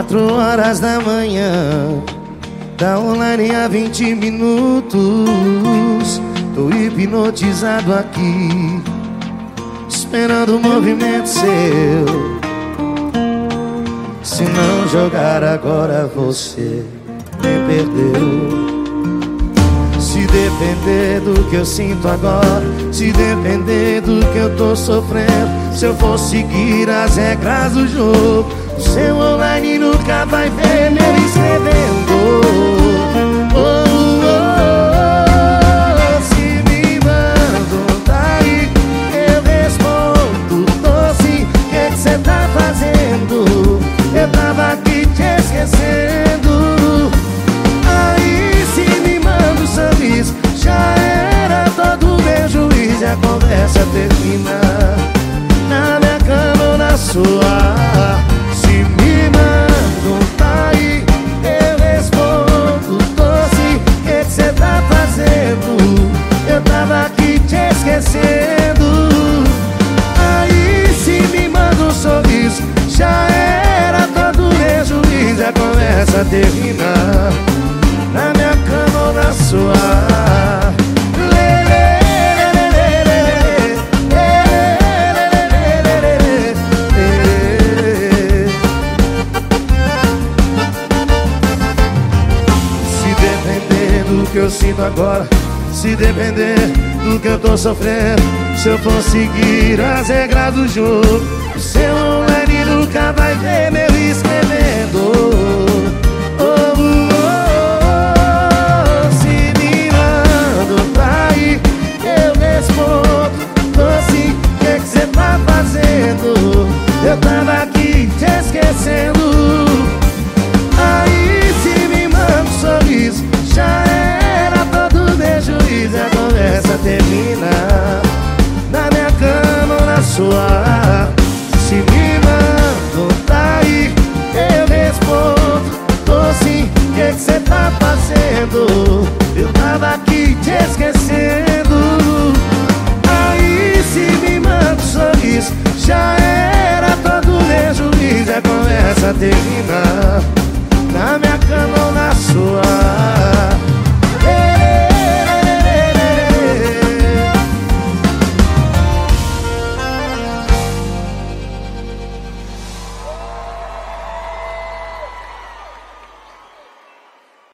4 horas da manhã, tá online há 20 minutos. Tô hipnotizado aqui, esperando o movimento seu. Se não jogar agora você me perdeu. Se depender do que eu sinto agora, se depender do que eu tô sofrendo, se eu for seguir as regras do jogo, o seu online nunca vai ver me escrevendo. Oh, oh, oh, se me mandam daí, eu respondo, tô sim, o que cê tá fazendo? Eu tava aqui te esquecendo. Aí se me manda um sorriso, já era todo meu juiz. E a conversa termina na minha cama ou na sua. Se me mandam tá aí, eu respondo, tô sim, o que cê tá fazendo? Eu tava aqui te esquecendo. Aí se me manda um sorriso, já era todo meu juiz. E a conversa termina na minha cama ou na sua. Se depender do que eu sinto agora, se depender do que eu tô sofrendo, se eu for seguir as regras do jogo, o seu online nunca vai ver meu escrevendo. Eu tava aqui te esquecendo. Aí se me manda um sorriso, já era todo meu juiz. A conversa termina na minha cama ou na sua. Se me mandam tá aí, eu respondo, tô sim, o que cê tá fazendo? Eu tava aqui te esquecendo. Aí se me manda um sorriso, já era todo meu juiz. A conversa termina